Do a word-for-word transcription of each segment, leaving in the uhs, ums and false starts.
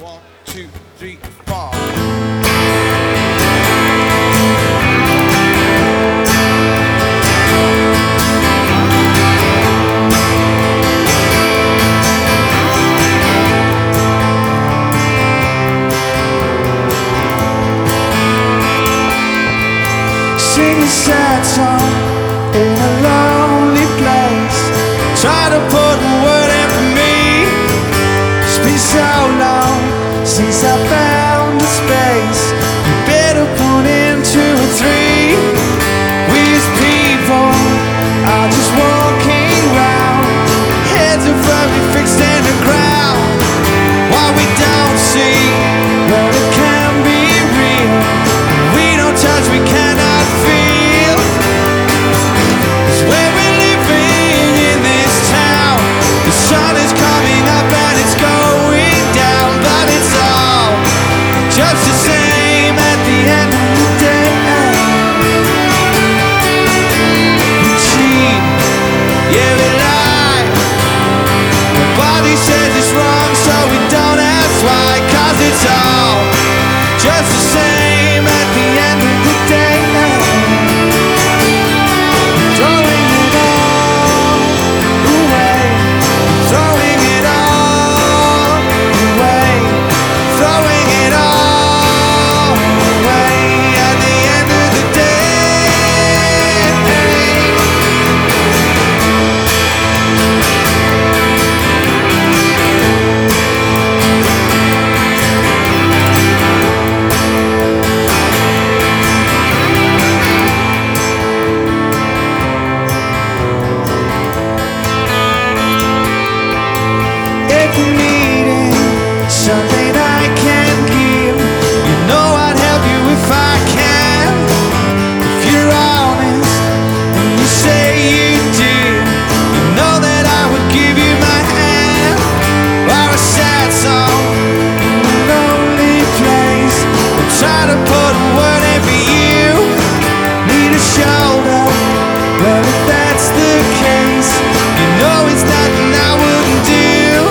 One, two, three, four. Sing a sad song in a lonely place. Try to put a word in for me. It's been so long since I found a space. You better put in two or three. We as people are just walking round, heads are firmly fixed in the ground. What we don't see, well, it can be real. We don't touch, we cannot feel. 'Cause where we're living in this town, the sun is coming up and it's going down, but it's all just the same at the end of the day. We cheat, yeah, we lie. Nobody says it's wrong, so we don't ask why. 'Cause it's all just the same at the end of the day. Throwing it all away, throwing it all away, throwing it all away at the end of the day. If you're needing something I can give, you know I'd help you if I can. If you're honest and you say you did, you know that I would give you my hand. Or a sad song in a lonely place. I'll try to put a word in for you. Need a shoulder, well, if that's the case, you know it's nothing I wouldn't do.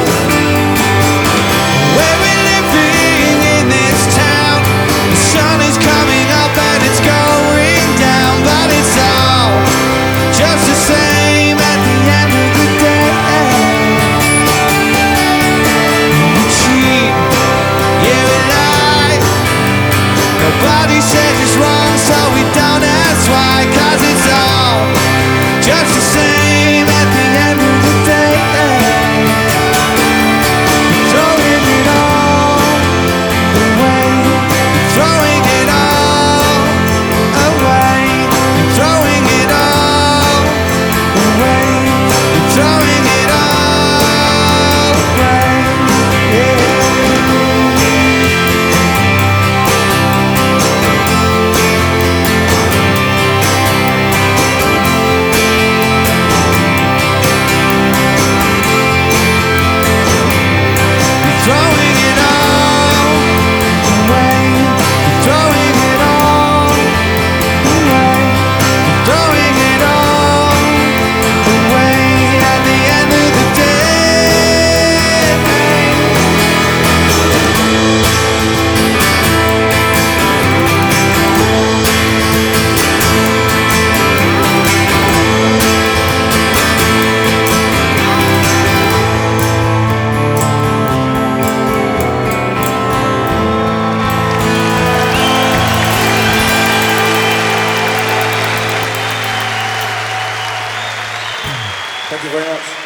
Where we're living in this town, the sun is coming up and it's going down, but it's all just the same at the end of the day. We cheat, yeah, we lie. Nobody says it's wrong, so we don't ask why. 'Cause it's all just the same at the end of the day. Throwing it all away, throwing it all away, throwing it all away, throwing it all away. Yeah. Throwing it all away, throwing it all away, throwing it all away at the end of the day. Thank you very much.